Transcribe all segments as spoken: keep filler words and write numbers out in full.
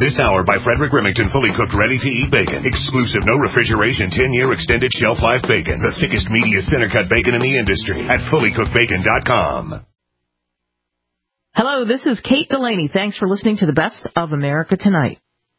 This hour by Frederick Remington, fully cooked, ready-to-eat bacon. Exclusive, no refrigeration, ten-year extended shelf life bacon. The thickest, meatiest, center-cut bacon in the industry at fully cooked bacon dot com. Hello, this is Kate Delaney. Thanks for listening to the Best of America Tonight.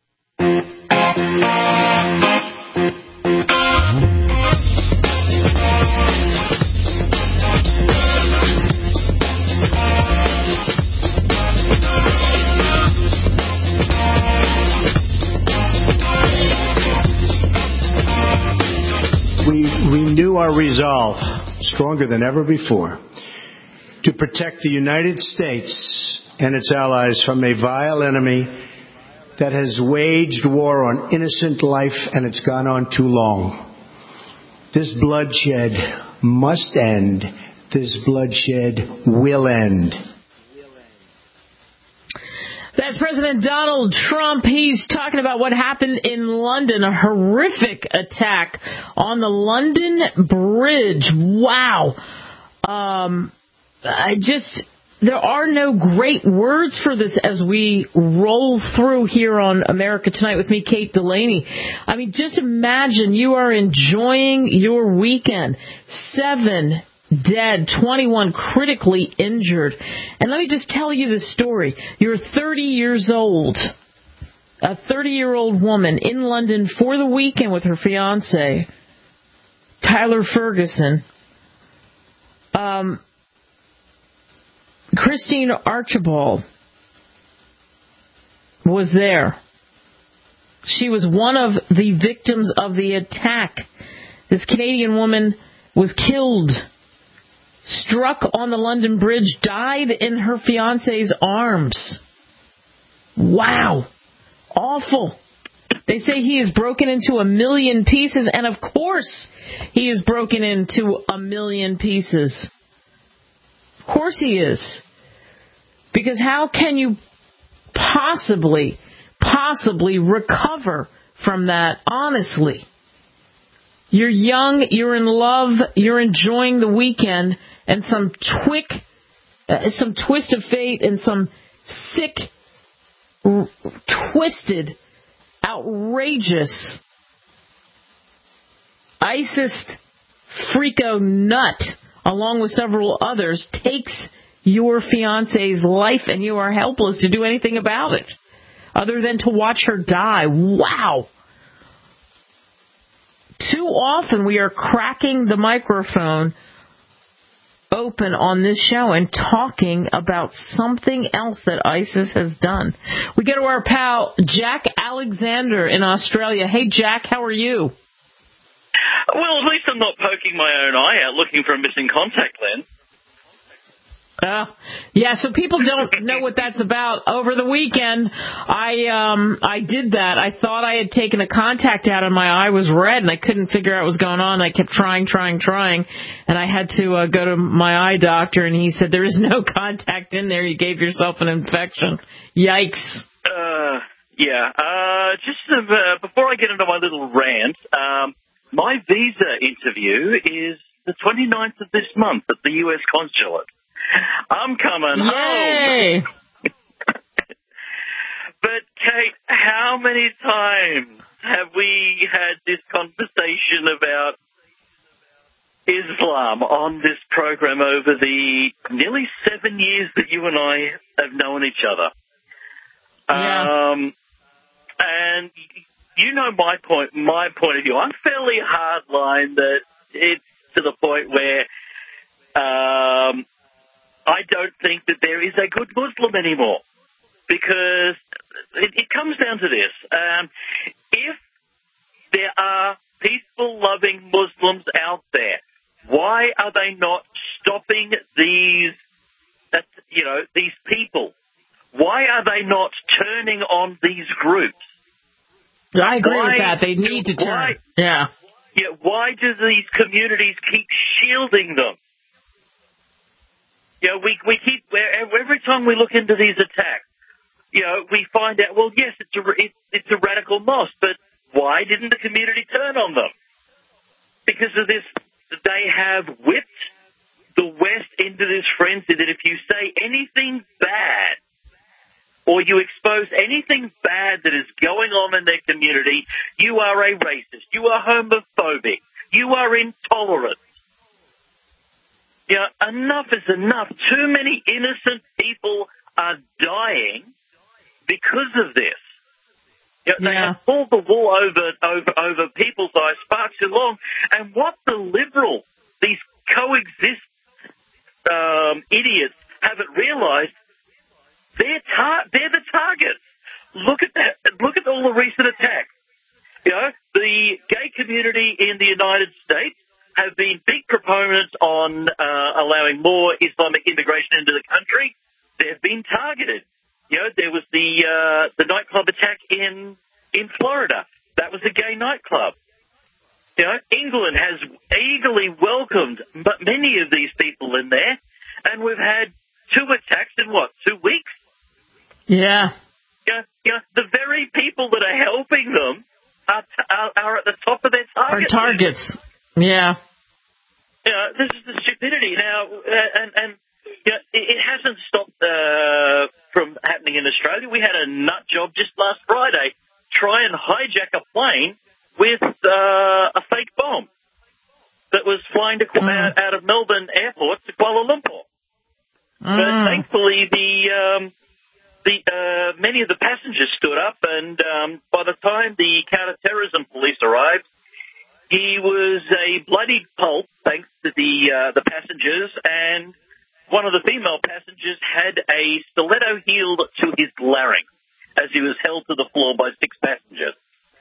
We renew our resolve, stronger than ever before, to protect the United States and its allies from a vile enemy that has waged war on innocent life, and it's gone on too long. This bloodshed must end. This bloodshed will end. That's President Donald Trump. He's talking about what happened in London, a horrific attack on the London Bridge. Wow. Um, I just, there are no great words for this as we roll through here on America Tonight with me, Kate Delaney. I mean, just imagine you are enjoying your weekend. Seven dead, twenty-one critically injured. And let me just tell you the story. You're thirty years old, a thirty-year-old woman in London for the weekend with her fiancé, Tyler Ferguson. Um, Christine Archibald was there. She was one of the victims of the attack. This Canadian woman was killed, struck on the London Bridge, died in her fiancé's arms. Wow. Awful. They say he is broken into a million pieces, and of course he is broken into a million pieces. Of course he is. Because how can you possibly, possibly recover from that, honestly? You're young, you're in love, you're enjoying the weekend, and some twick, uh, some twist of fate and some sick, r- twisted, outrageous, ISIS freako nut, along with several others, takes your fiancé's life, and you are helpless to do anything about it other than to watch her die. Wow. Too often we are cracking the microphone open on this show and talking about something else that ISIS has done. We go to our pal Jack Alexander in Australia. Hey, Jack, how are you? Well, at least I'm not poking my own eye out looking for a missing contact lens. Uh, yeah, so people don't know what that's about. Over the weekend, I um I did that. I thought I had taken a contact out and my eye was red and I couldn't figure out what was going on. I kept trying, trying, trying, and I had to uh, go to my eye doctor, and he said, there is no contact in there. You gave yourself an infection. Yikes. Uh, yeah. Uh, just uh, before I get into my little rant, um, my visa interview is the twenty-ninth of this month at the U S consulate. I'm coming Yay. home. But, Kate, how many times have we had this conversation about Islam on this program over the nearly seven years that you and I have known each other? Yeah. Um, and you know my point, my point of view. I'm fairly hardline that it's to the point where um, I don't think that there is a good Muslim anymore, because it, it comes down to this. Um, if there are peaceful, loving Muslims out there, why are they not stopping these, that, you know, these people? Why are they not turning on these groups? I agree why, with that. They need to turn. Why, yeah. Yeah. Why do these communities keep shielding them? You know, we we keep every time we look into these attacks, you know, we find out, well, yes, it's a it's, it's a radical mosque, but why didn't the community turn on them? Because of this, they have whipped the West into this frenzy that if you say anything bad or you expose anything bad that is going on in their community, you are a racist, you are homophobic, you are intolerant. You know, enough is enough. Too many innocent people are dying because of this. You know, they yeah. have pulled the wool over, over, over people's eyes far too long. And what the liberals, these coexist um, idiots, haven't realised, they're, tar- they're the targets. Look at that. Look at all the recent attacks. You know, the gay community in the United States have been big proponents on uh, allowing more Islamic immigration into the country. They've been targeted. You know, there was the uh, the nightclub attack in in Florida. That was a gay nightclub. You know, England has eagerly welcomed many of these people in there, and we've had two attacks in, what, two weeks? Yeah. You know, you know, the very people that are helping them are, t- are, are at the top of their target. Our targets. Yeah. You know, this is the stupidity. Now, uh, and, and you know, it, it hasn't stopped uh, from happening in Australia. We had a nut job just last Friday try and hijack a plane with uh, a fake bomb that was flying to, mm. out, out of Melbourne Airport to Kuala Lumpur. Mm. But thankfully, the um, the uh, many of the passengers stood up, and um, by the time the counter-terrorism police arrived, he was a bloodied pulp, thanks to the uh, the passengers, and one of the female passengers had a stiletto heel to his larynx as he was held to the floor by six passengers.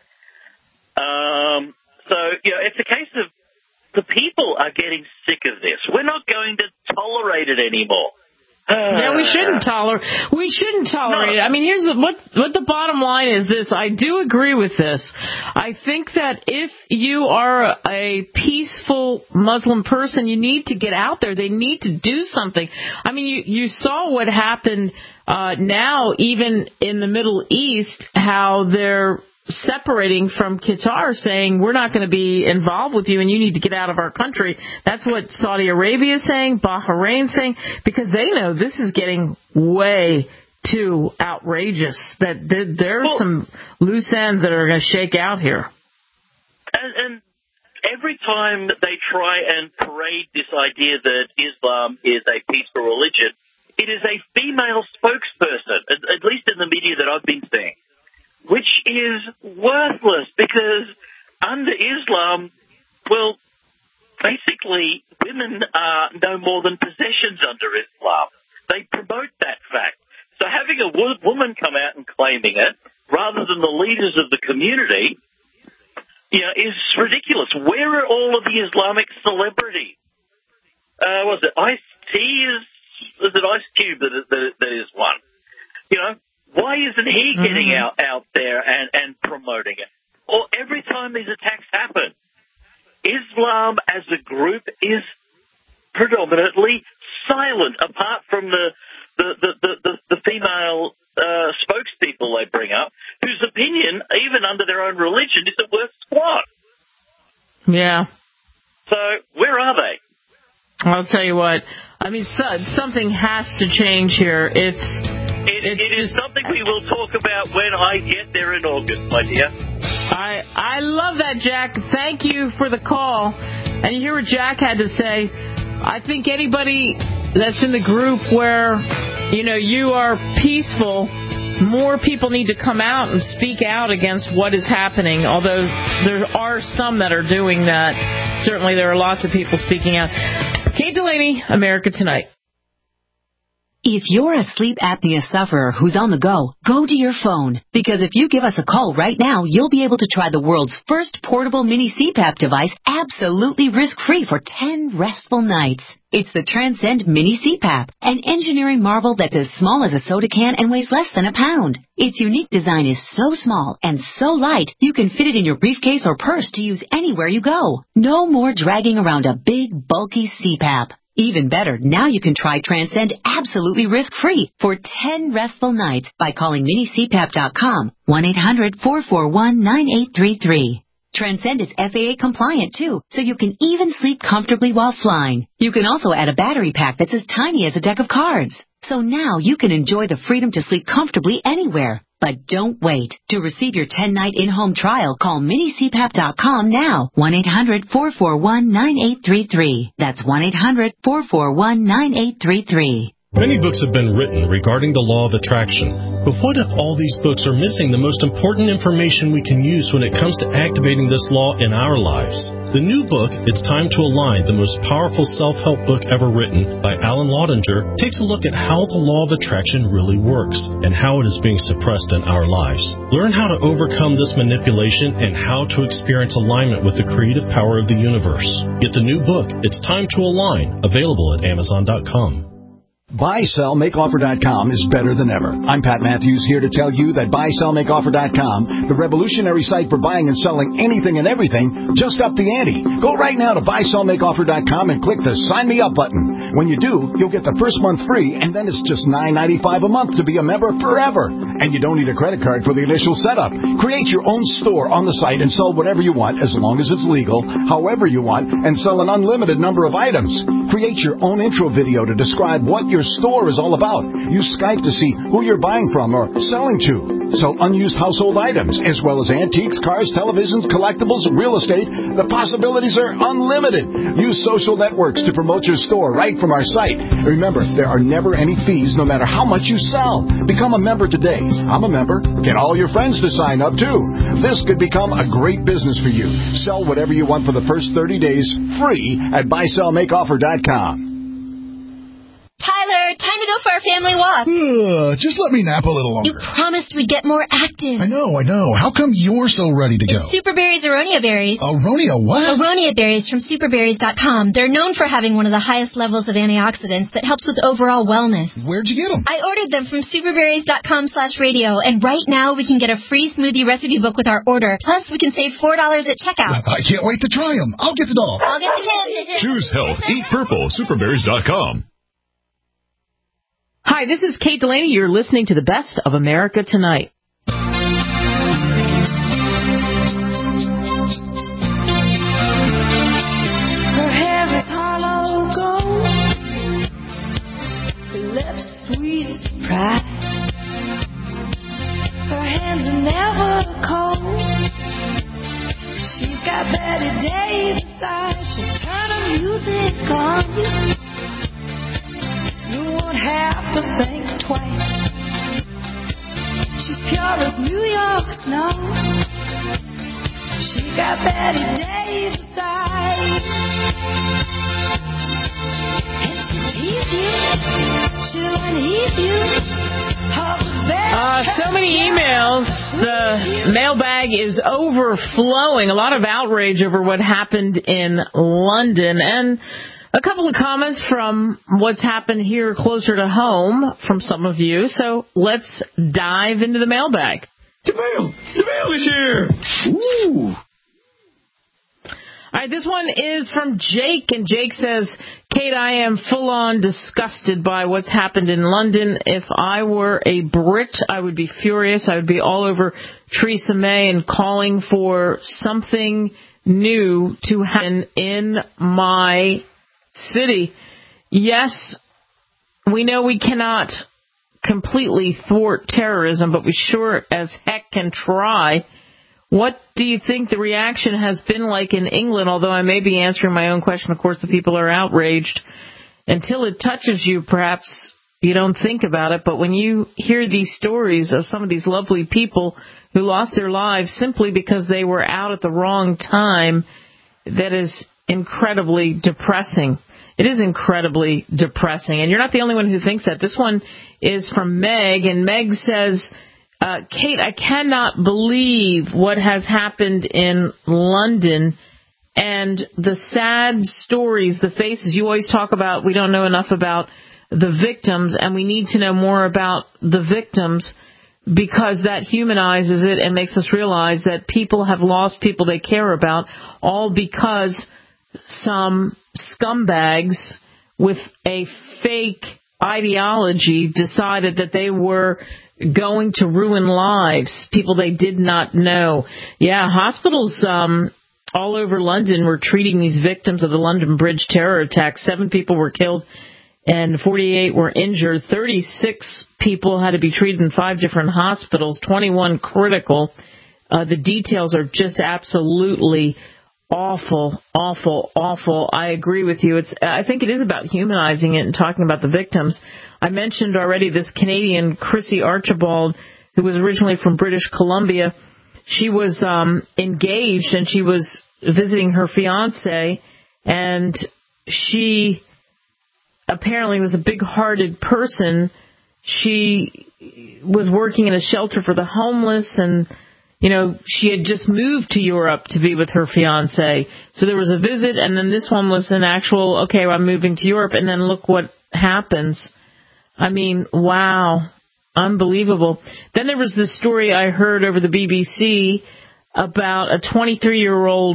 Um, so, you know, it's a case of the people are getting sick of this. We're not going to tolerate it anymore. Yeah, we shouldn't tolerate. We shouldn't tolerate no. it. I mean, here's what what the bottom line is. This I do agree with this. I think that if you are a peaceful Muslim person, you need to get out there. They need to do something. I mean, you you saw what happened uh, now, even in the Middle East, how they're separating from Qatar, saying we're not going to be involved with you and you need to get out of our country. That's what Saudi Arabia is saying, Bahrain saying, because they know this is getting way too outrageous, that there are well, some loose ends that are going to shake out here. And, and every time they try and parade this idea that Islam is a peaceful religion, it is a female spokesperson, at, at least in the media that I've been seeing, which is worthless because under Islam, well, basically women are no more than possessions under Islam. They promote that fact. So having a wo- woman come out and claiming it, rather than the leaders of the community, you know, is ridiculous. Where are all of the Islamic celebrities? Uh, was it Ice-T? Is, is it Ice Cube that, that, that is one? You know, why isn't he getting mm-hmm. out, out there and, and promoting it? Or every time these attacks happen, Islam as a group is predominantly silent, apart from the the, the, the, the, the female uh, spokespeople they bring up, whose opinion, even under their own religion, isn't worth squat. Yeah. So where are they? I'll tell you what. I mean, so, something has to change here. It's... It, it is something we will talk about when I get there in August, my dear. I I love that, Jack. Thank you for the call. And you hear what Jack had to say. I think anybody that's in the group where, you know, you are peaceful, more people need to come out and speak out against what is happening, although there are some that are doing that. Certainly there are lots of people speaking out. Kate Delaney, America Tonight. If you're a sleep apnea sufferer who's on the go, go to your phone. Because if you give us a call right now, you'll be able to try the world's first portable mini C PAP device absolutely risk-free for ten restful nights. It's the Transcend Mini C PAP, an engineering marvel that's as small as a soda can and weighs less than a pound. Its unique design is so small and so light, you can fit it in your briefcase or purse to use anywhere you go. No more dragging around a big, bulky C PAP. Even better, now you can try Transcend absolutely risk-free for ten restful nights by calling mini c pap dot com, one eight hundred four four one nine eight three three. Transcend is F A A compliant too, so you can even sleep comfortably while flying. You can also add a battery pack that's as tiny as a deck of cards. So now you can enjoy the freedom to sleep comfortably anywhere. But don't wait. To receive your ten-night in-home trial, call mini C PAP dot com now. one eight hundred four four one nine eight three three. That's one eight hundred four four one nine eight three three. Many books have been written regarding the law of attraction. But what if all these books are missing the most important information we can use when it comes to activating this law in our lives? The new book, It's Time to Align, the most powerful self-help book ever written by Alan Laudinger, takes a look at how the law of attraction really works and how it is being suppressed in our lives. Learn how to overcome this manipulation and how to experience alignment with the creative power of the universe. Get the new book, It's Time to Align, available at amazon dot com. buy sell make offer dot com is better than ever. I'm Pat Matthews, here to tell you that buy sell make offer dot com, the revolutionary site for buying and selling anything and everything, just upped the ante. Go right now to buy sell make offer dot com and click the Sign Me Up button. When you do, you'll get the first month free, and then it's just nine ninety-five a month to be a member forever. And you don't need a credit card for the initial setup. Create your own store on the site and sell whatever you want, as long as it's legal, however you want, and sell an unlimited number of items. Create your own intro video to describe what your store is all about. Use Skype to see who you're buying from or selling to. Sell unused household items, as well as antiques, cars, televisions, collectibles, real estate. The possibilities are unlimited. Use social networks to promote your store right from our site. Remember, there are never any fees, no matter how much you sell. Become a member today. I'm a member. Get all your friends to sign up, too. This could become a great business for you. Sell whatever you want for the first thirty days, free at buy sell make offer dot com. Tyler, time to go for our family walk. Uh, just let me nap a little longer. You promised we'd get more active. I know, I know. How come you're so ready to go? It's Superberries Aronia Berries. Aronia what? Aronia Berries from superberries dot com. They're known for having one of the highest levels of antioxidants that helps with overall wellness. Where'd you get them? I ordered them from superberries dot com slash radio, and right now we can get a free smoothie recipe book with our order. Plus, we can save four dollars at checkout. I can't wait to try them. I'll get the dog. I'll get the kid. Choose health. Eat purple. superberries dot com. Hi, this is Kate Delaney. You're listening to the best of America Tonight. Her hair is hollow gold, her lips sweet pride. Her hands are never cold. She's got Betty Davis eyes. She'll turn her music on you. You won't have to think twice. She's pure as New York snow. She got Betty Davis eyes. And she'll tease you. She'll unheat you. Uh, so many emails. The mailbag is overflowing. A lot of outrage over what happened in London. And a couple of comments from what's happened here closer to home from some of you. So let's dive into the mailbag. The mail! The mail is here! Ooh. All right, this one is from Jake, and Jake says, Kate, I am full-on disgusted by what's happened in London. If I were a Brit, I would be furious. I would be all over Theresa May and calling for something new to happen in my city. Yes, we know we cannot completely thwart terrorism, but we sure as heck can try. What do you think the reaction has been like in England? Although I may be answering my own question, of course, the people are outraged. Until it touches you, perhaps you don't think about it, but when you hear these stories of some of these lovely people who lost their lives simply because they were out at the wrong time, that is incredibly depressing. It is incredibly depressing. And you're not the only one who thinks that. This one is from Meg, and Meg says, uh, Kate, I cannot believe what has happened in London and the sad stories, the faces. You always talk about we don't know enough about the victims, and we need to know more about the victims because that humanizes it and makes us realize that people have lost people they care about, all because some scumbags with a fake ideology decided that they were going to ruin lives, people they did not know. Yeah, hospitals um, all over London were treating these victims of the London Bridge terror attack. Seven people were killed and forty-eight were injured. thirty-six people had to be treated in five different hospitals, twenty-one critical. Uh, the details are just absolutely awful, awful, awful. I agree with you. It's. I think it is about humanizing it and talking about the victims. I mentioned already this Canadian Chrissy Archibald, who was originally from British Columbia. She was um, engaged and she was visiting her fiancé, and she apparently was a big-hearted person. She was working in a shelter for the homeless, and you know, she had just moved to Europe to be with her fiancé. So there was a visit, and then this one was an actual, okay, well, I'm moving to Europe, and then look what happens. I mean, wow, unbelievable. Then there was this story I heard over the B B C about a twenty-three-year-old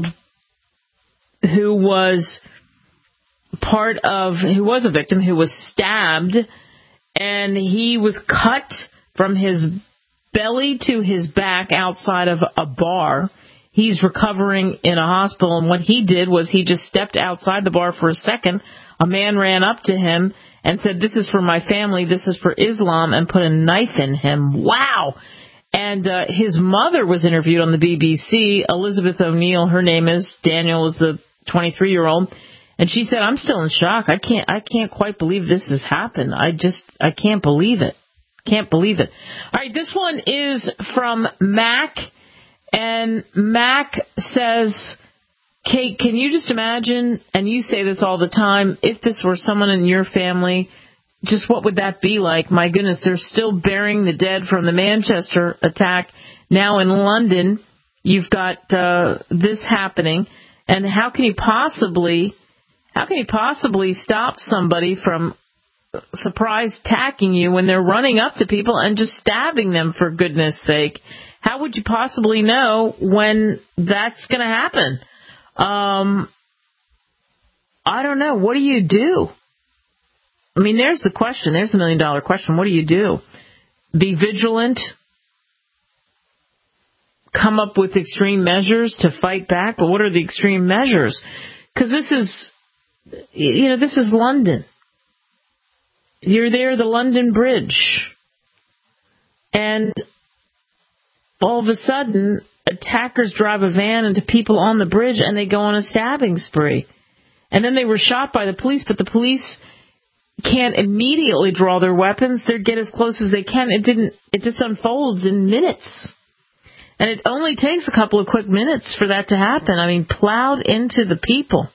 who was part of, who was a victim, who was stabbed, and he was cut from his belly to his back outside of a bar. He's recovering in a hospital, and what he did was he just stepped outside the bar for a second. A man ran up to him and said, "This is for my family, this is for Islam," and put a knife in him. Wow! And uh, his mother was interviewed on the B B C, Elizabeth O'Neill, her name is. Daniel is the twenty-three-year-old. And she said, "I'm still in shock. I can't I can't quite believe this has happened. I just, I can't believe it. Can't believe it." All right, this one is from Mac. And Mac says, "Kate, can you just imagine," and you say this all the time, "if this were someone in your family, just what would that be like? My goodness, they're still burying the dead from the Manchester attack. Now in London, you've got uh, this happening. And how can you possibly, how can you possibly stop somebody from surprise attacking you when they're running up to people and just stabbing them, for goodness sake? How would you possibly know when that's going to happen?" Um, I don't know. What do you do? I mean, there's the question. There's the million dollar question. What do you do? Be vigilant? Come up with extreme measures to fight back? But what are the extreme measures? Because this is, you know, this is London. You're there, the London Bridge. And all of a sudden, attackers drive a van into people on the bridge and they go on a stabbing spree. And then they were shot by the police, but the police can't immediately draw their weapons. They get as close as they can. It didn't, it just unfolds in minutes. And it only takes a couple of quick minutes for that to happen. I mean, plowed into the people.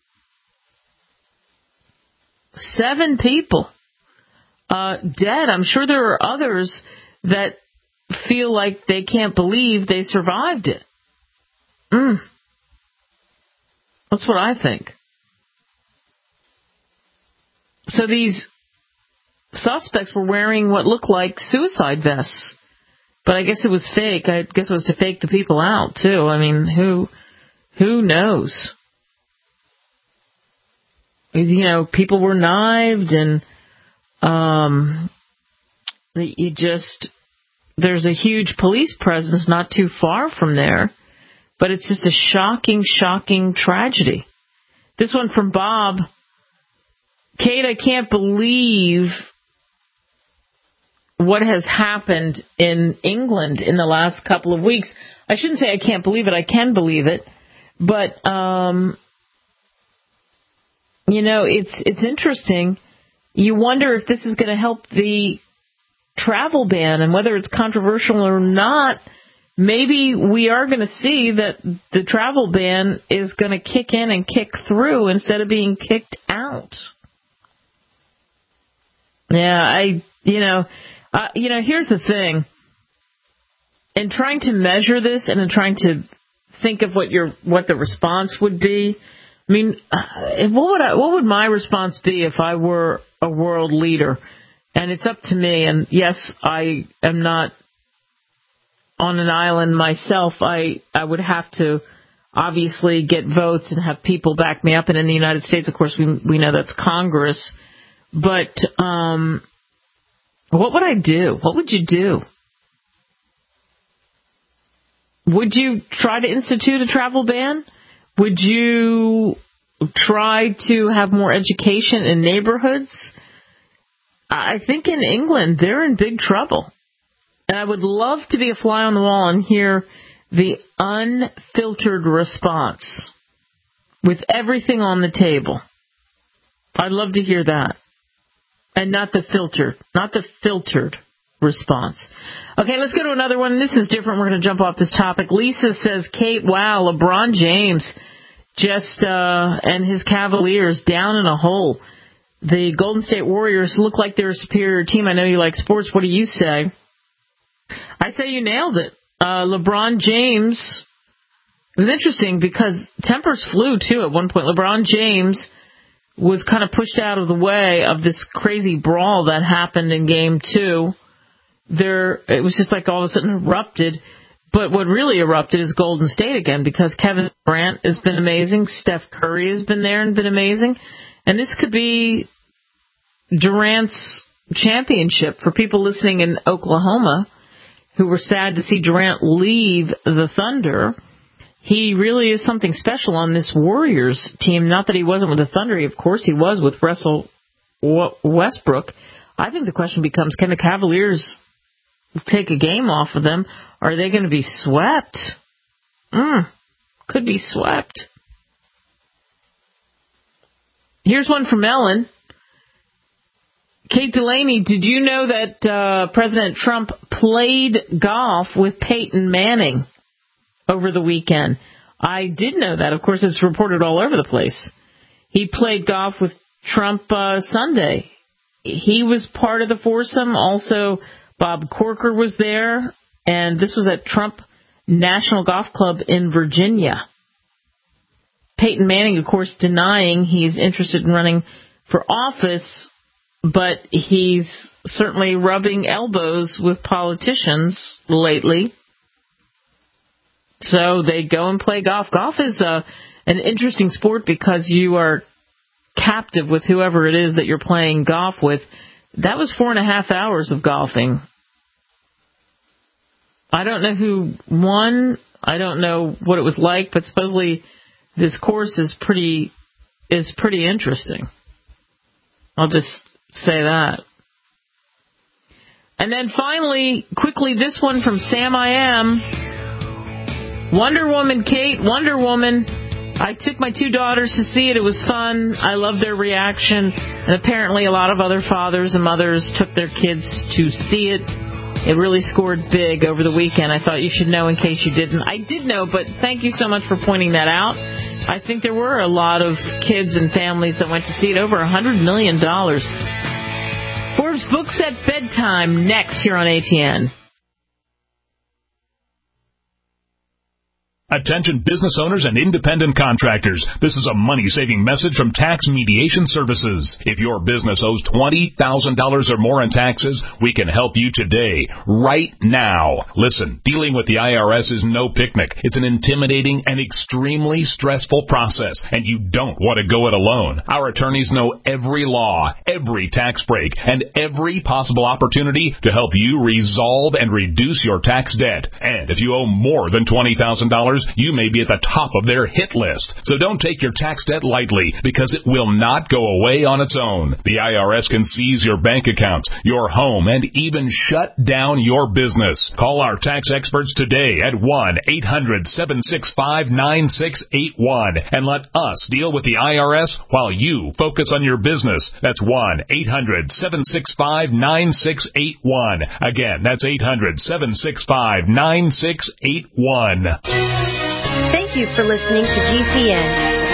Seven people uh, dead. I'm sure there are others that feel like they can't believe they survived it. Mm. That's what I think. So these suspects were wearing what looked like suicide vests. But I guess it was fake. I guess it was to fake the people out, too. I mean, who who knows? You know, people were knifed, and um, you just, there's a huge police presence not too far from there. But it's just a shocking, shocking tragedy. This one from Bob. "Kate, I can't believe what has happened in England in the last couple of weeks." I shouldn't say I can't believe it. I can believe it. But, um, you know, it's it's interesting. You wonder if this is going to help the travel ban, and whether it's controversial or not. Maybe we are going to see that the travel ban is going to kick in and kick through instead of being kicked out. Yeah, I, you know... Uh, you know, here's the thing. In trying to measure this and in trying to think of what your what the response would be, I mean, uh, what would I, what would my response be if I were a world leader? And it's up to me. And yes, I am not on an island myself. I I would have to obviously get votes and have people back me up. And in the United States, of course, we we know that's Congress. But um What would I do? What would you do? Would you try to institute a travel ban? Would you try to have more education in neighborhoods? I think in England, they're in big trouble. And I would love to be a fly on the wall and hear the unfiltered response with everything on the table. I'd love to hear that. And not the filtered, not the filtered response. Okay, let's go to another one. This is different. We're going to jump off this topic. Lisa says, Kate, wow, LeBron James just, uh, and his Cavaliers down in a hole. The Golden State Warriors look like they're a superior team. I know you like sports. What do you say? I say you nailed it. Uh, LeBron James, it was interesting because tempers flew, too, at one point. LeBron James was kind of pushed out of the way of this crazy brawl that happened in game two. There, it was just like all of a sudden erupted. But what really erupted is Golden State again, because Kevin Durant has been amazing. Steph Curry has been there and been amazing. And this could be Durant's championship for people listening in Oklahoma who were sad to see Durant leave the Thunder. He really is something special on this Warriors team. Not that he wasn't with the Thunder. Of course he was with Russell Westbrook. I think the question becomes, can the Cavaliers take a game off of them? Are they going to be swept? Mm, could be swept. Here's one from Ellen. Kate Delaney, did you know that uh, President Trump played golf with Peyton Manning over the weekend? I did know that. Of course, it's reported all over the place. He played golf with Trump uh, Sunday. He was part of the foursome. Also, Bob Corker was there, and this was at Trump National Golf Club in Virginia. Peyton Manning, of course, denying he's interested in running for office, but he's certainly rubbing elbows with politicians lately. So they go and play golf. Golf is uh, an interesting sport because you are captive with whoever it is that you're playing golf with. That was four and a half hours of golfing. I don't know who won. I don't know what it was like, but supposedly this course is pretty is pretty interesting. I'll just say that. And then finally, quickly, this one from Sam I Am. Wonder Woman, Kate, Wonder Woman. I took my two daughters to see it. It was fun. I loved their reaction. And apparently a lot of other fathers and mothers took their kids to see it. It really scored big over the weekend. I thought you should know in case you didn't. I did know, but thank you so much for pointing that out. I think there were a lot of kids and families that went to see it, over one hundred million dollars. Forbes Books at Bedtime, next here on A T N. Attention business owners and independent contractors. This is a money-saving message from Tax Mediation Services. If your business owes twenty thousand dollars or more in taxes, we can help you today, right now. Listen, dealing with the I R S is no picnic. It's an intimidating and extremely stressful process, and you don't want to go it alone. Our attorneys know every law, every tax break, and every possible opportunity to help you resolve and reduce your tax debt. And if you owe more than twenty thousand dollars, you may be at the top of their hit list. So don't take your tax debt lightly, because it will not go away on its own. The I R S can seize your bank accounts, your home, and even shut down your business. Call our tax experts today at one eight hundred seven six five nine six eight one and let us deal with the I R S while you focus on your business. That's one eight hundred seven six five nine six eight one. Again, that's eight hundred seven six five nine six eight one. Thank you for listening to G C N.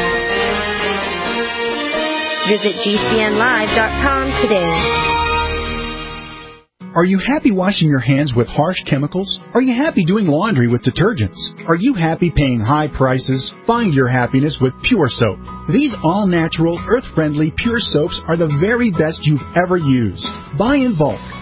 Visit G C N live dot com today. Are you happy washing your hands with harsh chemicals? Are you happy doing laundry with detergents? Are you happy paying high prices? Find your happiness with Pure Soap. These all-natural, earth-friendly Pure Soaps are the very best you've ever used. Buy in bulk.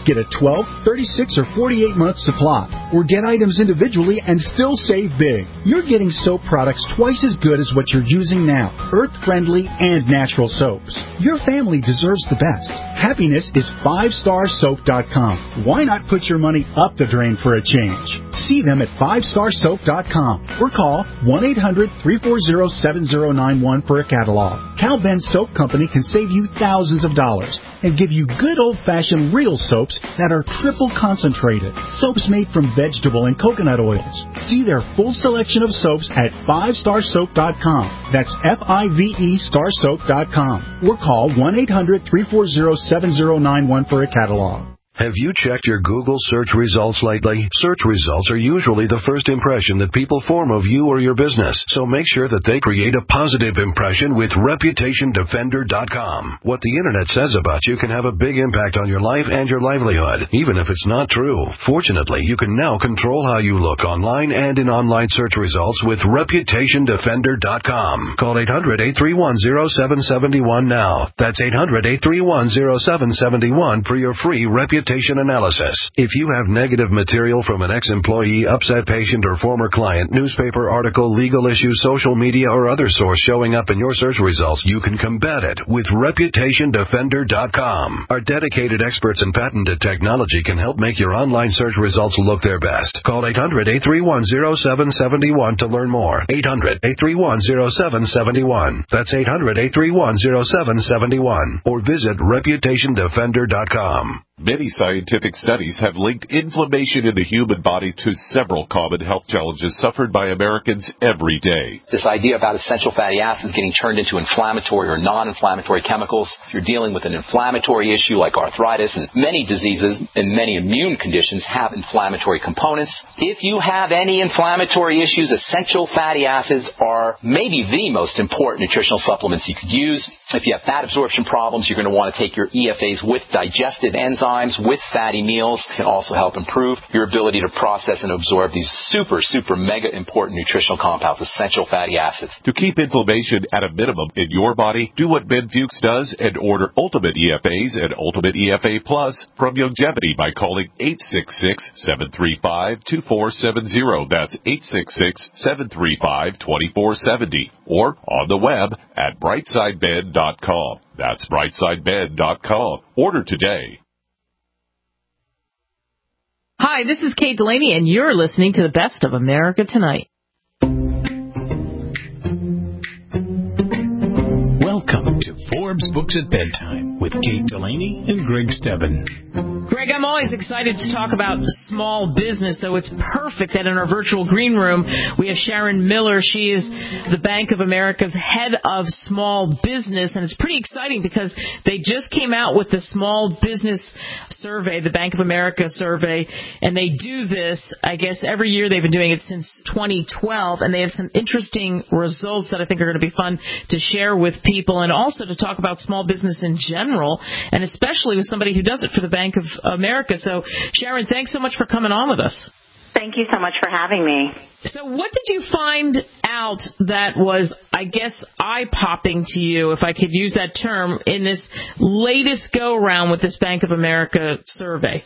Get a twelve, thirty-six, or forty-eight month supply, or get items individually and still save big. You're getting soap products twice as good as what you're using now, earth-friendly and natural soaps. Your family deserves the best. Happiness is five star soap dot com. Why not put your money up the drain for a change? See them at five star soap dot com or call one eight hundred, three four zero, seven zero nine one for a catalog. Cal Ben Soap Company can save you thousands of dollars and give you good old-fashioned real soaps that are triple concentrated. Soaps made from vegetable and coconut oils. See their full selection of soaps at five star soap dot com. That's F I V E star soap dot com. Or call one eight hundred, three four zero, seven zero nine one for a catalog. Have you checked your Google search results lately? Search results are usually the first impression that people form of you or your business, so make sure that they create a positive impression with reputation defender dot com. What the Internet says about you can have a big impact on your life and your livelihood, even if it's not true. Fortunately, you can now control how you look online and in online search results with reputation defender dot com. Call eight hundred, eight three one, zero seven seven one now. That's eight hundred, eight three one, zero seven seven one for your free reputation analysis. If you have negative material from an ex-employee, upset patient, or former client, newspaper article, legal issue, social media, or other source showing up in your search results, you can combat it with reputation defender dot com. Our dedicated experts in patented technology can help make your online search results look their best. Call eight hundred, eight three one, zero seven seven one to learn more. eight hundred, eight three one, zero seven seven one. That's eight hundred, eight three one, zero seven seven one. Or visit reputation defender dot com. Many scientific studies have linked inflammation in the human body to several common health challenges suffered by Americans every day. This idea about essential fatty acids getting turned into inflammatory or non-inflammatory chemicals, if you're dealing with an inflammatory issue like arthritis, and many diseases and many immune conditions have inflammatory components. If you have any inflammatory issues, essential fatty acids are maybe the most important nutritional supplements you could use. If you have fat absorption problems, you're going to want to take your E F As with digestive enzymes, with fatty meals. It can also help improve your ability to process and absorb these super, super mega important nutritional compounds, essential fatty acids. To keep inflammation at a minimum in your body, do what Ben Fuchs does and order Ultimate E F As and Ultimate E F A Plus from Youngevity by calling eight six six, seven three five, two four seven zero. That's eight six six, seven three five, two four seven zero. Or on the web at brightside med dot com. That's brightside med dot com. Order today. Hi, this is Kate Delaney, and you're listening to the Best of America Tonight. Welcome to Forbes Books at Bedtime with Kate Delaney and Greg Stebbin. Greg, I'm always excited to talk about small business, so it's perfect that in our virtual green room we have Sharon Miller. She is the Bank of America's head of small business, and it's pretty exciting because they just came out with the small business survey, the Bank of America survey, and they do this, I guess, every year. They've been doing it since twenty twelve, and they have some interesting results that I think are going to be fun to share with people and also to talk about small business in general, and especially with somebody who does it for the Bank of America. So, Sharon, thanks so much for coming on with us. Thank you so much for having me. So what did you find out that was, I guess, eye-popping to you, if I could use that term, in this latest go-around with this Bank of America survey?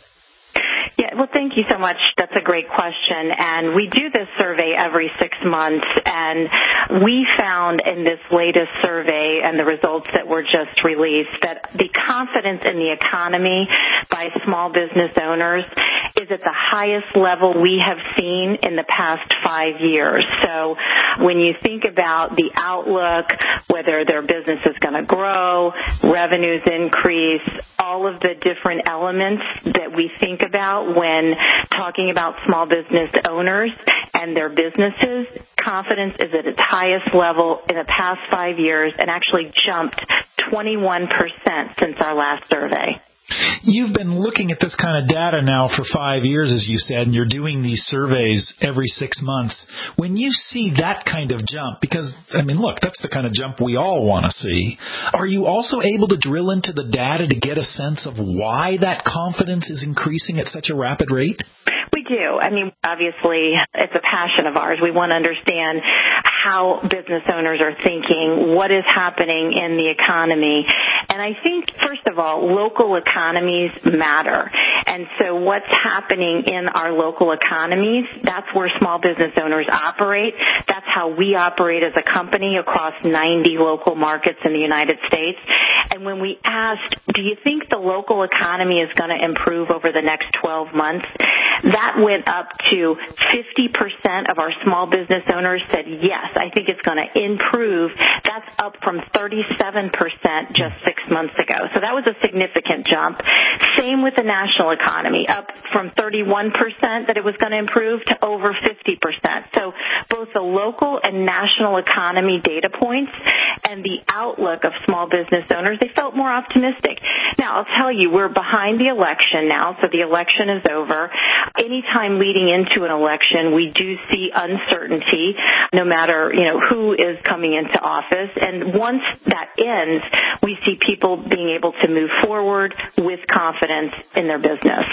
Yeah, well, thank you so much. That's a great question. And we do this survey every six months, and we found in this latest survey and the results that were just released that the confidence in the economy by small business owners is at the highest level we have seen in the past five years. So when you think about the outlook, whether their business is going to grow, revenues increase, all of the different elements that we think about when talking about small business owners and their businesses, confidence is at its highest level in the past five years and actually jumped twenty-one percent since our last survey. You've been looking at this kind of data now for five years, as you said, and you're doing these surveys every six months. When you see that kind of jump, because, I mean, look, that's the kind of jump we all want to see, are you also able to drill into the data to get a sense of why that confidence is increasing at such a rapid rate? We do. I mean, obviously, it's a passion of ours. We want to understand how business owners are thinking, what is happening in the economy. And I think, first of all, local economies matter. And so what's happening in our local economies, that's where small business owners operate. That's how we operate as a company across ninety local markets in the United States. And when we asked, do you think the local economy is going to improve over the next twelve months, that went up to fifty percent of our small business owners said, yes, I think it's going to improve. That's up from thirty-seven percent just six months ago. So that was a significant jump. Same with the national economy, up from thirty-one percent that it was going to improve to over fifty percent. So both the local and national economy data points and the outlook of small business owners, they felt more optimistic. Now, I'll tell you, we're behind the election now, so the election is over. Anytime leading into an election, we do see uncertainty, no matter, you know, who is coming into office. And once that ends, we see people being able to move forward with confidence in their business.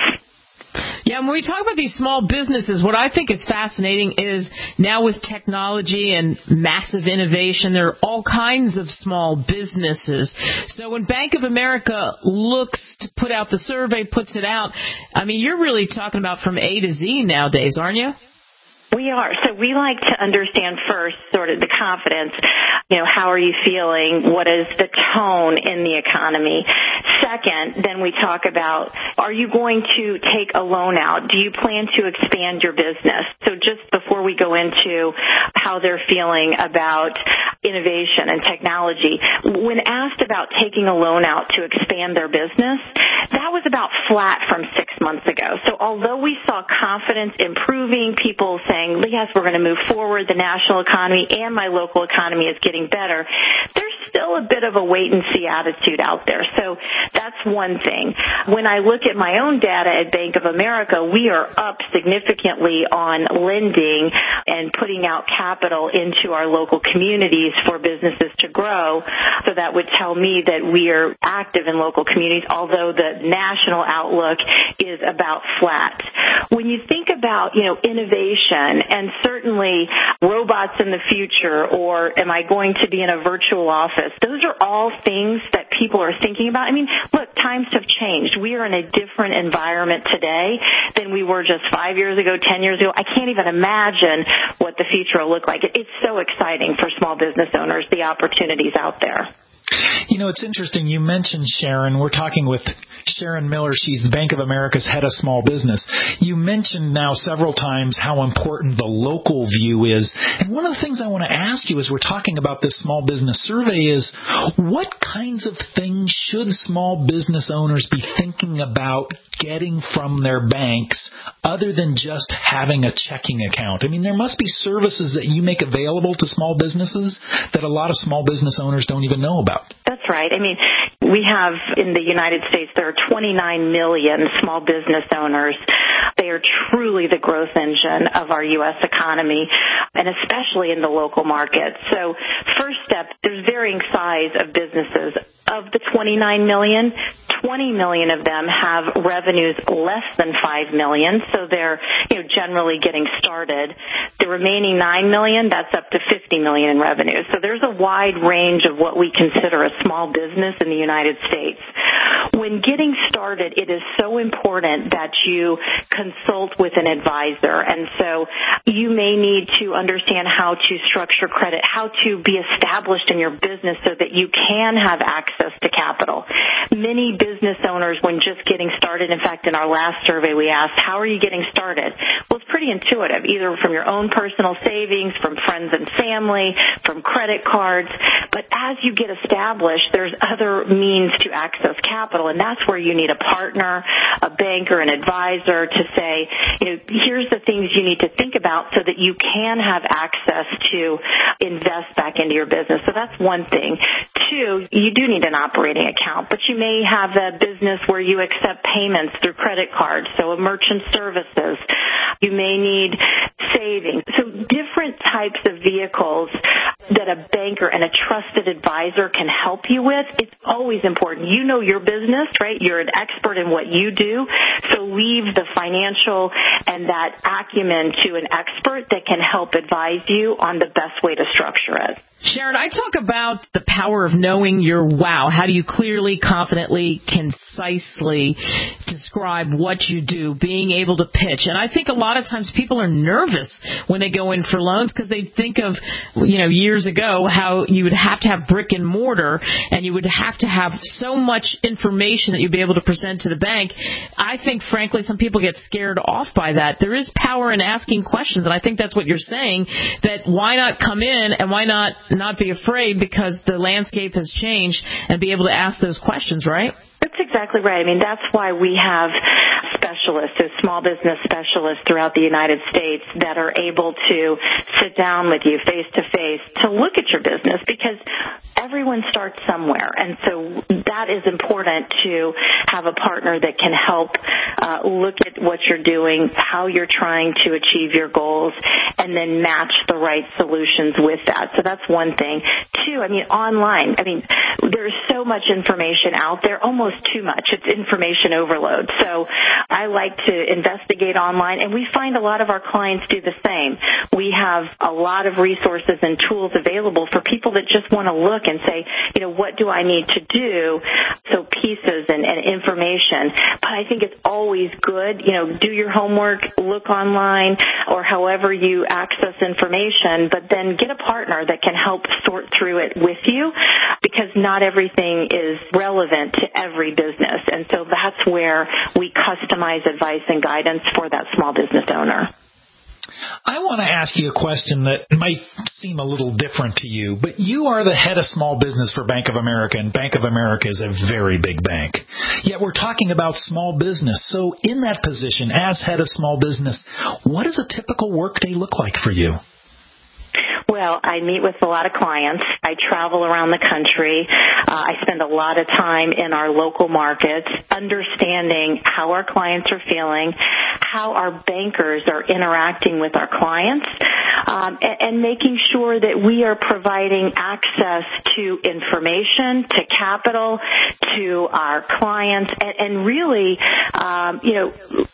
Yeah, when we talk about these small businesses, what I think is fascinating is now with technology and massive innovation, there are all kinds of small businesses. So when Bank of America looks to put out the survey, puts it out, I mean, you're really talking about from A to Z nowadays, aren't you? We are. So we like to understand first sort of the confidence. You know, how are you feeling? What is the tone in the economy? Second, then we talk about, are you going to take a loan out? Do you plan to expand your business? So just before we go into how they're feeling about innovation and technology, when asked about taking a loan out to expand their business, that was about flat from six months ago. So although we saw confidence improving, people saying, yes, we're going to move forward, the national economy and my local economy is getting better, there's still a bit of a wait-and-see attitude out there. So that's one thing. When I look at my own data at Bank of America, we are up significantly on lending and putting out capital into our local communities for businesses to grow. So that would tell me that we are active in local communities, although the national outlook is about flat. When you think about, you know, innovation and certainly robots in the future, or am I going to be in a virtual office, those are all things that people are thinking about. I mean, look, times have changed. We are in a different environment today than we were just five years ago, ten years ago. I can't even imagine what the future will look like. It's so exciting for small business owners, the opportunities out there. You know, it's interesting. You mentioned Sharon. We're talking with Sharon Miller. She's Bank of America's head of small business. You mentioned now several times how important the local view is. And one of the things I want to ask you as we're talking about this small business survey is, what kinds of things should small business owners be thinking about getting from their banks other than just having a checking account? I mean, there must be services that you make available to small businesses that a lot of small business owners don't even know about. That's right. I mean, we have in the United States, there are twenty-nine million small business owners. They are truly the growth engine of our U S economy, and especially in the local market. So first step, there's varying size of businesses. Of the twenty-nine million, twenty million of them have revenues less than five million dollars, so they're, you know, generally getting started. The remaining nine million, that's up to fifty million dollars in revenue. So there's a wide range of what we consider a small business in the United States. When getting started, it is so important that you consult with an advisor. And so you may need to understand how to structure credit, how to be established in your business so that you can have access to capital. Many business owners, when just getting started, in fact, in our last survey, we asked, how are you getting started? Well, it's pretty intuitive, either from your own personal savings, from friends and family, from credit cards. But as you get established, there's other means to access capital, and that's where you need a partner, a banker, an advisor to say, you know, here's the things you need to think about so that you can have access to invest back into your business. So that's one thing. Two, you do need an operating account, but you may have a business where you accept payments through credit cards, so a merchant services. You may need savings. So different types of vehicles that a banker and a trusted advisor can help you with, it's always important. You know your business, right? You're an expert in what you do, so leave the financial and that acumen to an expert that can help advise you on the best way to structure it. Sharon, I talk about the power of knowing your wow. How do you clearly, confidently, concisely describe what you do, being able to pitch? And I think a lot of times people are nervous when they go in for loans because they think of, you know, years ago how you would have to have brick and mortar and you would have to have so much information that you'd be able to present to the bank. I think, frankly, some people get scared off by that. There is power in asking questions, and I think that's what you're saying, that why not come in and why not not be afraid because the landscape has changed and be able to ask those questions, right? That's exactly right. I mean, that's why we have specialists, so small business specialists throughout the United States that are able to sit down with you face to face to look at your business, because everyone starts somewhere. And so that is important, to have a partner that can help uh, look at what you're doing, how you're trying to achieve your goals, and then match the right solutions with that. So that's one thing. Two, I mean, online. I mean, there's so much information out there, almost too much. It's information overload. So I like to investigate online, and we find a lot of our clients do the same. We have a lot of resources and tools available for people that just want to look and say, you know, what do I need to do? So pieces and, and information. But I think it's always good, you know, do your homework, look online, or however you access information, but then get a partner that can help sort through it with you, because not everything is relevant to every business. And so that's where we customize advice and guidance for that small business owner. I want to ask you a question that might seem a little different to you, but you are the head of small business for Bank of America, and Bank of America is a very big bank. Yet we're talking about small business. So in that position, as head of small business, what does a typical workday look like for you? Well, I meet with a lot of clients. I travel around the country. Uh, I spend a lot of time in our local markets, understanding how our clients are feeling, how our bankers are interacting with our clients, um, and, and making sure that we are providing access to information, to capital, to our clients, and, and really, um, you know,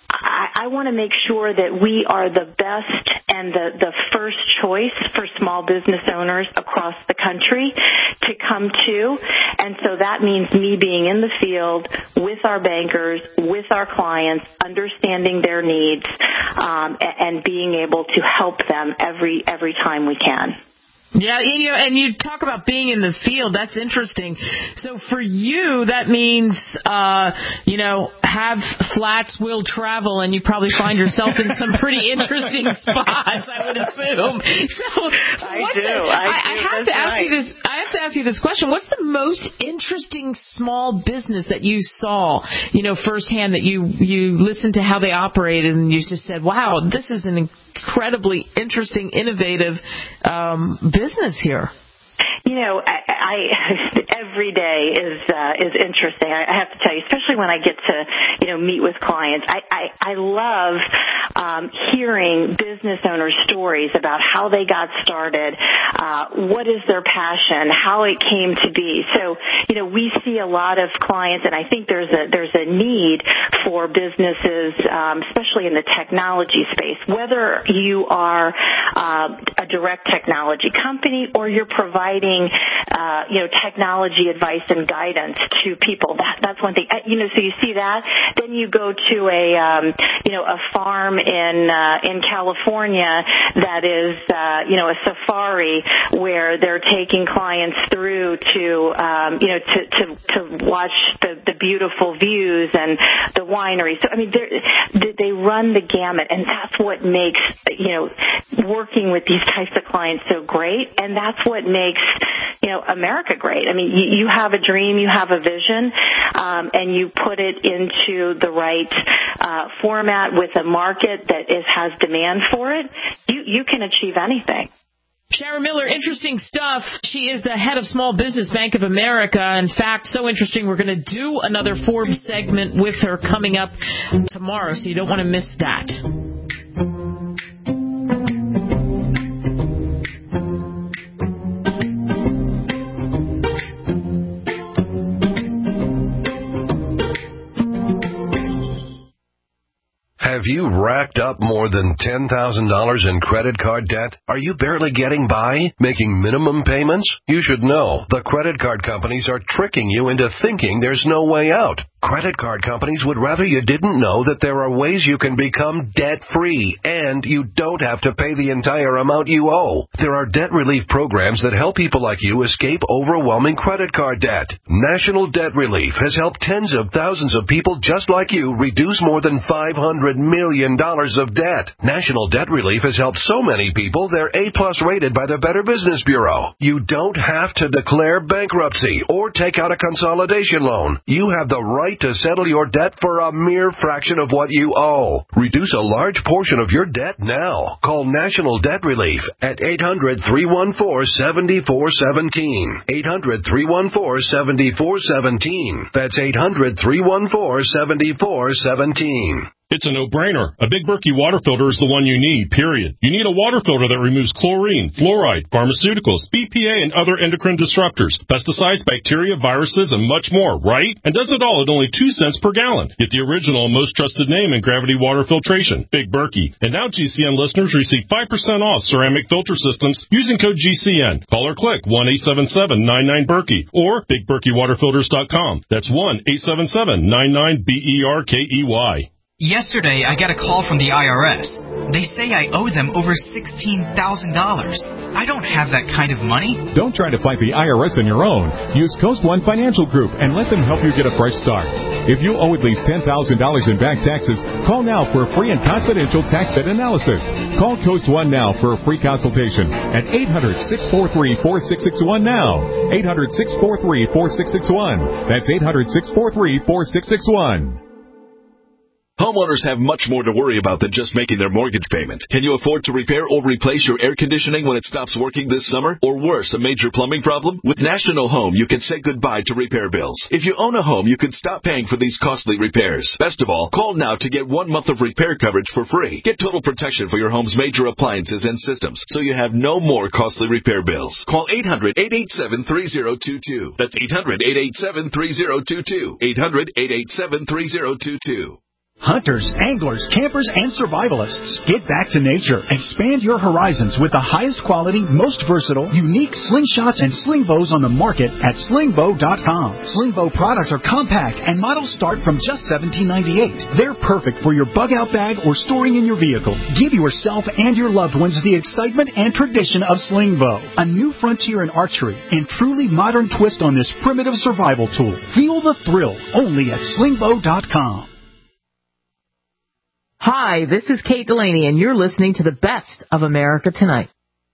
I, I want to make sure that we are the best and the, the first choice for small business owners across the country to come to. And so that means me being in the field with our bankers, with our clients, understanding their needs, um, and, and being able to help them every every time we can. Yeah, you know, and you talk about being in the field. That's interesting. So for you, that means, uh, you know, have flats, will travel, and you probably find yourself in some pretty interesting spots, I would assume. So, so I what's do. It? I, I, do. I have That's to ask right. you this. I have to ask you this question. What's the most interesting small business that you saw, you know, firsthand, that you you listened to how they operated and you just said, "Wow, this is an incredibly interesting, innovative um, business here"? You know, I, I every day is uh, is interesting. I, I have to tell you, especially when I get to, you know, meet with clients. I I, I love um, hearing business owners' stories about how they got started, uh, what is their passion, how it came to be. So, you know, we see a lot of clients, and I think there's a there's a need for businesses, um, especially in the technology space, whether you are uh, a direct technology company or you're providing Uh, you know, technology advice and guidance to people. That, that's one thing. Uh, you know, so you see that. Then you go to a, um, you know, a farm in uh, in California that is, uh, you know, a safari where they're taking clients through to, um, you know, to, to, to watch the, the beautiful views and the winery. So, I mean, they run the gamut, and that's what makes, you know, working with these types of clients so great, and that's what makes, you know, America great. I mean, you, you have a dream, you have a vision, um, and you put it into the right uh, format with a market that is, has demand for it, you, you can achieve anything. Sharon Miller, interesting stuff. She is the head of Small Business Bank of America. In fact, so interesting, we're going to do another Forbes segment with her coming up tomorrow, so you don't want to miss that. you racked up more than ten thousand dollars in credit card debt? Are you barely getting by, making minimum payments? You should know the credit card companies are tricking you into thinking there's no way out. Credit card companies would rather you didn't know that there are ways you can become debt-free and you don't have to pay the entire amount you owe. There are debt relief programs that help people like you escape overwhelming credit card debt. National Debt Relief has helped tens of thousands of people just like you reduce more than five hundred million dollars of debt. National Debt Relief has helped so many people they're A-plus rated by the Better Business Bureau. You don't have to declare bankruptcy or take out a consolidation loan. You have the right to settle your debt for a mere fraction of what you owe. Reduce a large portion of your debt now. Call National Debt Relief at eight hundred, three one four, seven four one seven. eight hundred, three one four, seven four one seven. That's eight hundred, three one four, seven four one seven. It's a no-brainer. A Big Berkey water filter is the one you need, period. You need a water filter that removes chlorine, fluoride, pharmaceuticals, B P A, and other endocrine disruptors, pesticides, bacteria, viruses, and much more, right? And does it all at only two cents per gallon. Get the original and most trusted name in gravity water filtration, Big Berkey. And now G C N listeners receive five percent off ceramic filter systems using code G C N. Call or click one eight seven seven, nine nine, Berkey or big berkey water filters dot com. That's one eight seven seven, nine nine, B E R K E Y. Yesterday, I got a call from the I R S. They say I owe them over sixteen thousand dollars. I don't have that kind of money. Don't try to fight the I R S on your own. Use Coast One Financial Group and let them help you get a fresh start. If you owe at least ten thousand dollars in back taxes, call now for a free and confidential tax debt analysis. Call Coast One now for a free consultation at eight hundred, six four three, four six six one now. eight hundred, six four three, four six six one. That's eight hundred, six four three, four six six one. Homeowners have much more to worry about than just making their mortgage payment. Can you afford to repair or replace your air conditioning when it stops working this summer? Or worse, a major plumbing problem? With National Home, you can say goodbye to repair bills. If you own a home, you can stop paying for these costly repairs. Best of all, call now to get one month of repair coverage for free. Get total protection for your home's major appliances and systems, so you have no more costly repair bills. Call eight hundred, eight eight seven, three zero two two. That's eight hundred, eight eight seven, three zero two two. eight hundred, eight eight seven, three zero two two. Hunters, anglers, campers, and survivalists. Get back to nature. Expand your horizons with the highest quality, most versatile, unique slingshots and sling bows on the market at sling bow dot com. Sling bow products are compact and models start from just seventeen ninety-eight. They're perfect for your bug out bag or storing in your vehicle. Give yourself and your loved ones the excitement and tradition of sling bow. A new frontier in archery and truly modern twist on this primitive survival tool. Feel the thrill only at sling bow dot com. Hi, this is Kate Delaney, and you're listening to the best of America Tonight.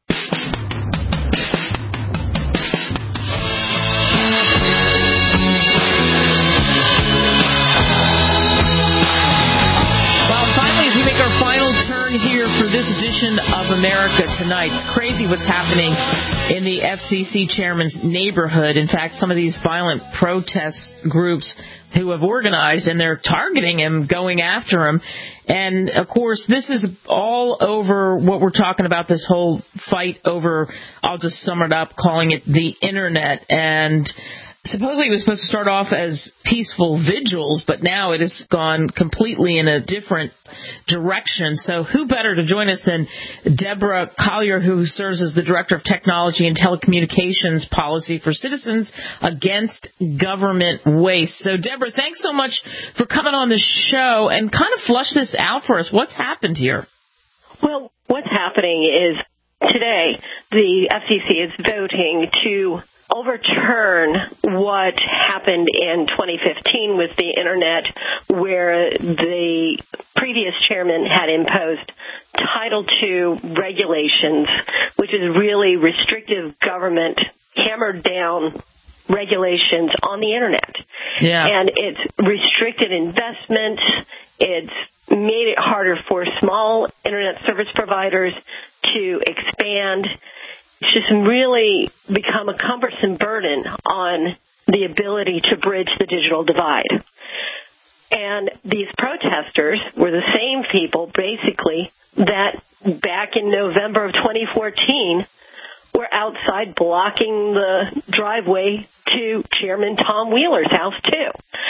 Well, finally, as we make our final turn here for this edition of America Tonight, it's crazy what's happening in the F C C chairman's neighborhood. In fact, some of these violent protest groups who have organized, and they're targeting him, going after him. And, of course, this is all over what we're talking about, this whole fight over, I'll just sum it up, calling it the Internet. And supposedly it was supposed to start off as peaceful vigils, but now it has gone completely in a different direction. So who better to join us than Deborah Collier, who serves as the Director of Technology and Telecommunications Policy for Citizens Against Government Waste. So, Deborah, thanks so much for coming on the show and kind of flush this out for us. What's happened here? Well, what's happening is today the F C C is voting to overturn what happened in twenty fifteen with the Internet, where the previous chairman had imposed Title two regulations, which is really restrictive government, hammered down regulations on the Internet. Yeah. And it's restricted investment. It's made it harder for small Internet service providers to expand. It's just really become a cumbersome burden on the ability to bridge the digital divide. And these protesters were the same people, basically, that back in November of twenty fourteen were outside blocking the driveway to Chairman Tom Wheeler's house, too.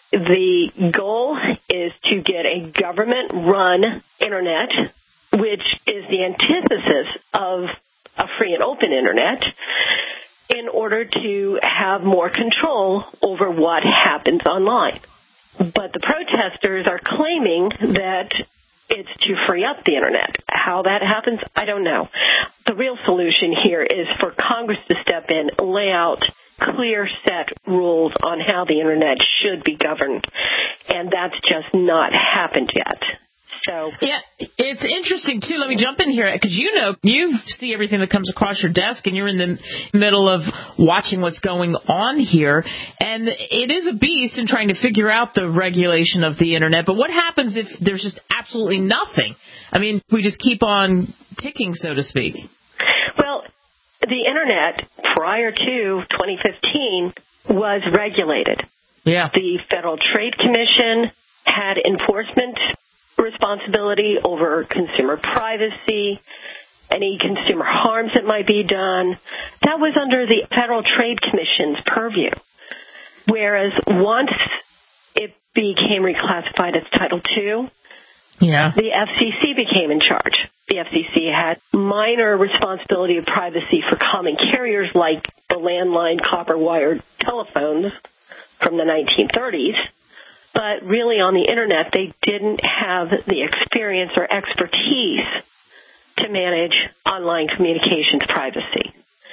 The goal is to get a government-run Internet, which is the antithesis of a free and open Internet, in order to have more control over what happens online. But the protesters are claiming that it's to free up the Internet. How that happens, I don't know. The real solution here is for Congress to step in, lay out clear set rules on how the Internet should be governed, and that's just not happened yet. So yeah, it's interesting too. Let me jump in here because you know you see everything that comes across your desk, and you're in the middle of watching what's going on here. And it is a beast in trying to figure out the regulation of the Internet. But what happens if there's just absolutely nothing? I mean, we just keep on ticking, so to speak. Well, the Internet prior to twenty fifteen was regulated. Yeah. The Federal Trade Commission had enforcement responsibility over consumer privacy, any consumer harms that might be done. That was under the Federal Trade Commission's purview. Whereas once it became reclassified as Title two, yeah. the F C C became in charge. The F C C had minor responsibility of privacy for common carriers like the landline copper-wired telephones from the nineteen thirties. But really on the Internet, they didn't have the experience or expertise to manage online communications privacy.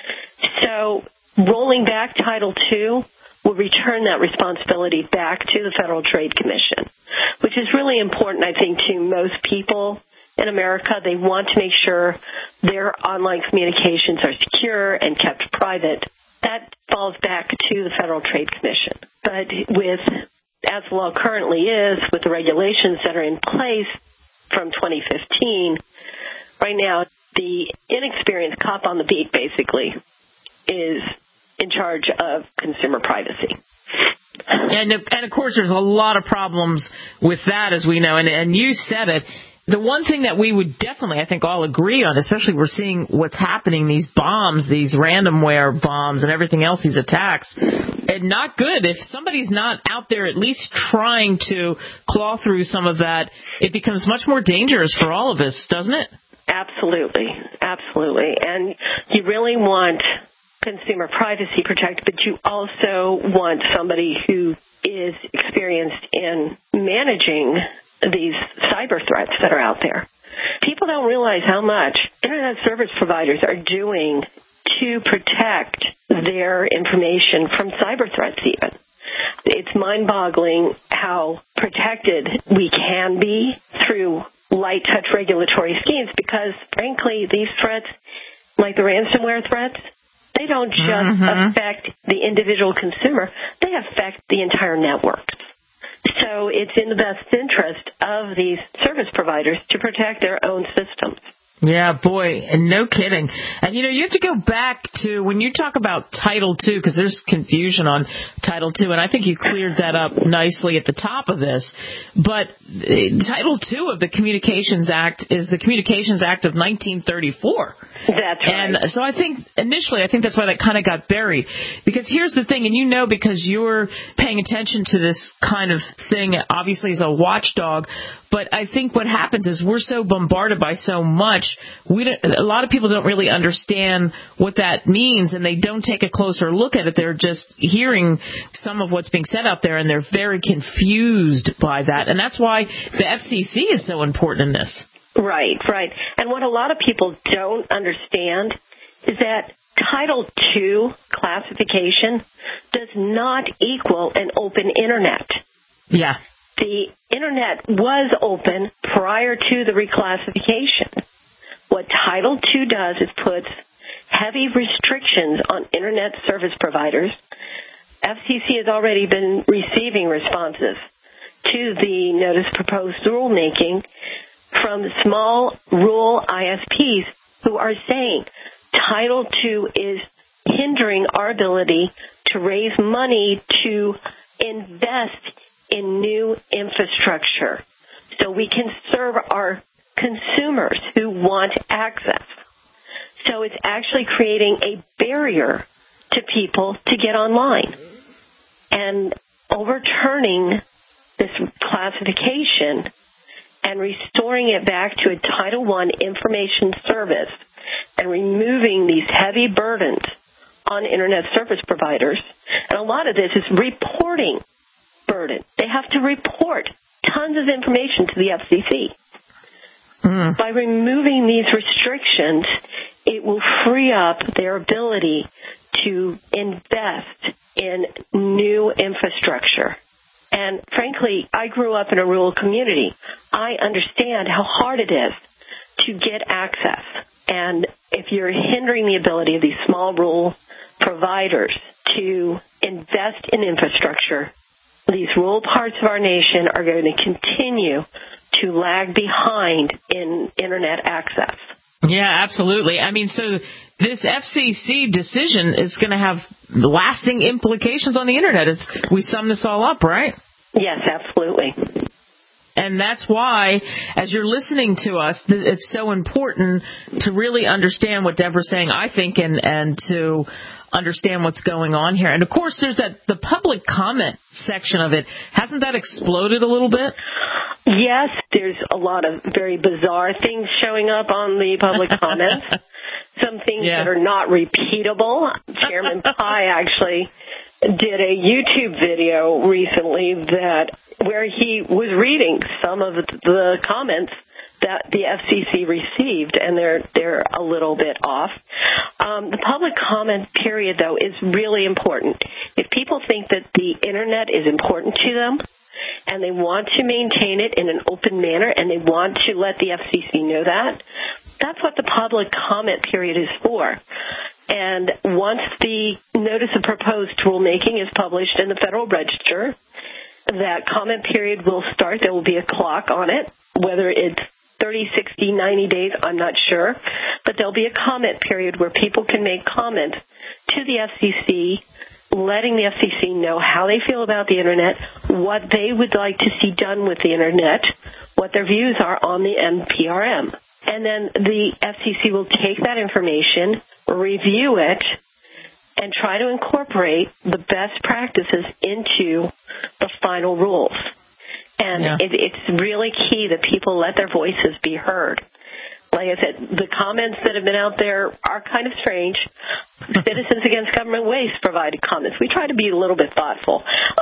So rolling back Title two will return that responsibility back to the Federal Trade Commission, which is really important, I think, to most people in America. They want to make sure their online communications are secure and kept private. That falls back to the Federal Trade Commission. But with as the law currently is, with the regulations that are in place from twenty fifteen, right now the inexperienced cop on the beat basically is in charge of consumer privacy. And, and of course, there's a lot of problems with that, as we know, and, and you said it. The one thing that we would definitely, I think, all agree on, especially we're seeing what's happening, these bombs, these ransomware bombs and everything else, these attacks, and not good. If somebody's not out there at least trying to claw through some of that, it becomes much more dangerous for all of us, doesn't it? Absolutely. Absolutely. And you really want consumer privacy protected, but you also want somebody who is experienced in managing these cyber threats that are out there. People don't realize how much Internet service providers are doing to protect their information from cyber threats even. It's mind-boggling how protected we can be through light touch regulatory schemes because, frankly, these threats, like the ransomware threats, they don't just mm-hmm. affect the individual consumer. They affect the entire network. So it's in the best interest of these service providers to protect their own systems. Yeah, boy, and no kidding. And, you know, you have to go back to when you talk about Title two, because there's confusion on Title two, and I think you cleared that up nicely at the top of this. But Title two of the Communications Act is the Communications Act of nineteen thirty-four. That's right. And so I think initially, I think that's why that kind of got buried. Because here's the thing, and you know because you're paying attention to this kind of thing, obviously as a watchdog, but I think what happens is we're so bombarded by so much, we don't, a lot of people don't really understand what that means, and they don't take a closer look at it. They're just hearing some of what's being said out there, and they're very confused by that. And that's why the F C C is so important in this. Right, right. And what a lot of people don't understand is that Title two classification does not equal an open Internet. Yeah. The Internet was open prior to the reclassification. What Title two does is puts heavy restrictions on Internet service providers. F C C has already been receiving responses to the notice proposed rulemaking from small rural I S Ps who are saying Title two is hindering our ability to raise money to invest in new infrastructure so we can serve our consumers who want access. So it's actually creating a barrier to people to get online. And overturning this classification and restoring it back to a Title I information service and removing these heavy burdens on Internet service providers. And a lot of this is reporting burden. They have to report tons of information to the F C C. Mm. By removing these restrictions, it will free up their ability to invest in new infrastructure. And frankly, I grew up in a rural community. I understand how hard it is to get access. And if you're hindering the ability of these small rural providers to invest in infrastructure, these rural parts of our nation are going to continue to lag behind in Internet access. Yeah, absolutely. I mean, so this F C C decision is going to have lasting implications on the Internet as we sum this all up, right? Yes, absolutely. And that's why, as you're listening to us, it's so important to really understand what Deborah's saying, I think, and, and to understand what's going on here. And, of course, there's that the public comment section of it. Hasn't that exploded a little bit? Yes, there's a lot of very bizarre things showing up on the public comments. Some things yeah. that are not repeatable. Chairman Pai actually did a YouTube video recently that where he was reading some of the comments that the F C C received, and they're they're a little bit off. Um, the public comment period, though, is really important. If people think that the Internet is important to them, and they want to maintain it in an open manner, and they want to let the F C C know that, that's what the public comment period is for. And once the notice of proposed rulemaking is published in the Federal Register, that comment period will start. There will be a clock on it, whether it's thirty, sixty, ninety days, I'm not sure. But there'll be a comment period where people can make comments to the F C C, letting the F C C know how they feel about the Internet, what they would like to see done with the Internet, what their views are on the N P R M. And then the F C C will take that information, review it, and try to incorporate the best practices into the final rules. And yeah. it, it's really key that people let their voices be heard. Like I said, the comments that have been out there are kind of strange. Citizens Against Government Waste provided comments. We try to be a little bit thoughtful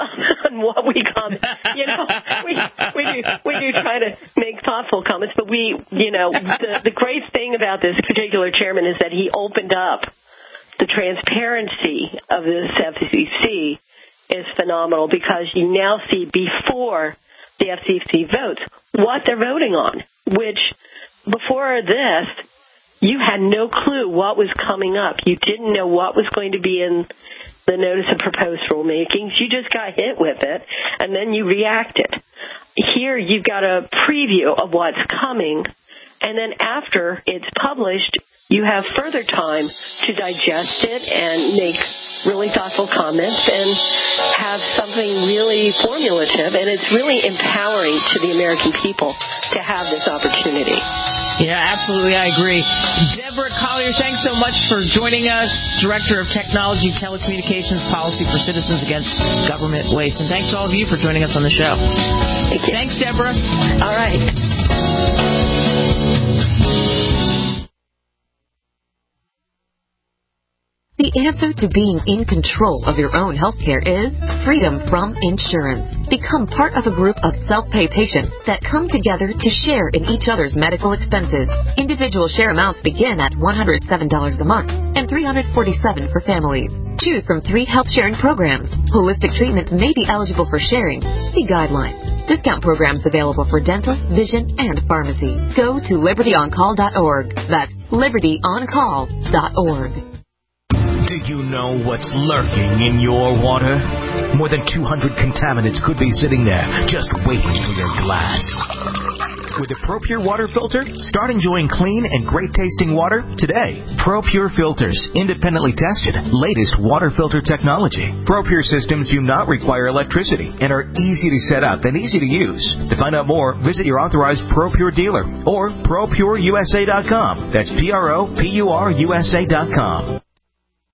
on what we comment. You know, we, we do we do try to make thoughtful comments, but we, you know, the, the great thing about this particular chairman is that he opened up the transparency of this F C C is phenomenal because you now see before the F C C votes what they're voting on, which before this, you had no clue what was coming up. You didn't know what was going to be in the notice of proposed rulemakings. You just got hit with it, and then you reacted. Here, you've got a preview of what's coming, and then after it's published, you have further time to digest it and make really thoughtful comments and have something really formulative, and it's really empowering to the American people to have this opportunity. Yeah, absolutely, I agree. Deborah Collier, thanks so much for joining us, Director of Technology, Telecommunications Policy for Citizens Against Government Waste. And thanks to all of you for joining us on the show. Thank you. Thanks, Deborah. All right. The answer to being in control of your own healthcare is freedom from insurance. Become part of a group of self-pay patients that come together to share in each other's medical expenses. Individual share amounts begin at one hundred seven dollars a month and three hundred forty-seven dollars for families. Choose from three health sharing programs. Holistic treatments may be eligible for sharing. See guidelines. Discount programs available for dental, vision, and pharmacy. Go to liberty on call dot org. That's liberty on call dot org. Do you know what's lurking in your water? More than two hundred contaminants could be sitting there, just waiting for your glass. With the ProPure water filter, start enjoying clean and great-tasting water today. ProPure filters, independently tested, latest water filter technology. ProPure systems do not require electricity and are easy to set up and easy to use. To find out more, visit your authorized ProPure dealer or pro pure U S A dot com. That's P R O P U R U S A dot com.